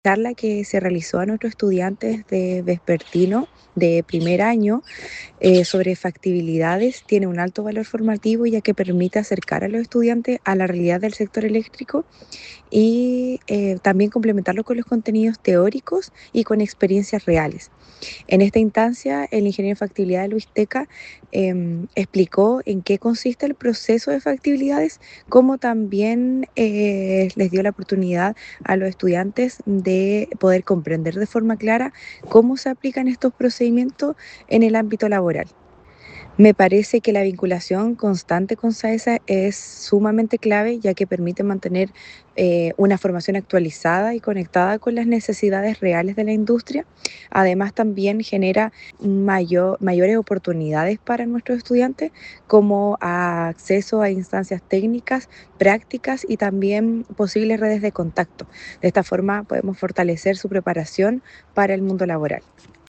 Charla que se realizó a nuestros estudiantes de vespertino de primer año sobre factibilidades tiene un alto valor formativo ya que permite acercar a los estudiantes a la realidad del sector eléctrico y también complementarlo con los contenidos teóricos y con experiencias reales. En esta instancia, el ingeniero de factibilidad de Luis Teca explicó en qué consiste el proceso de factibilidades, como también les dio la oportunidad a los estudiantes de poder comprender de forma clara cómo se aplican estos procedimientos en el ámbito laboral. Me parece que la vinculación constante con SAESA es sumamente clave, ya que permite mantener una formación actualizada y conectada con las necesidades reales de la industria. Además, también genera mayores oportunidades para nuestros estudiantes, como acceso a instancias técnicas, prácticas y también posibles redes de contacto. De esta forma, podemos fortalecer su preparación para el mundo laboral.